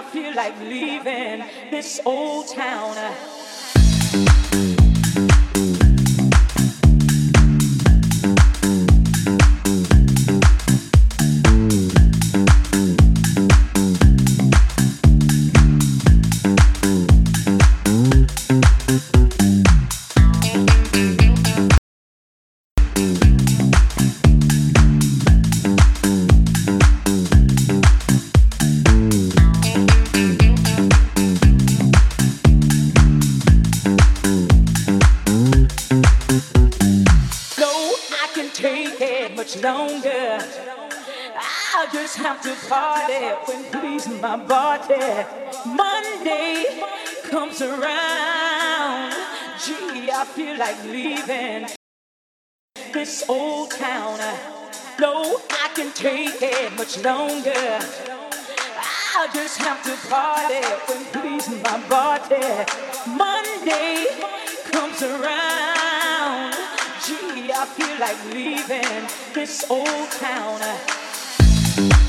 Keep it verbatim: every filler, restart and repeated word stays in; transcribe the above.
feel like leaving this old town. Longer, I'll just have to party when pleasing my body. Monday comes around, gee, I feel like leaving this old town. No, I can take it much longer. I'll just have to party when pleasing my body. Monday comes around, gee, I feel like leaving this old town.